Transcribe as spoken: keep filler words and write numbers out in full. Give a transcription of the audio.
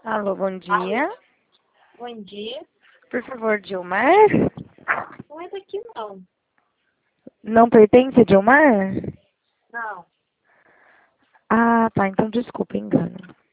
Alô, bom dia. Bom dia. Por favor, Dilmar? Não é daqui, não. Não pertence a Dilmar? Não. Ah, tá. Então desculpa, engano.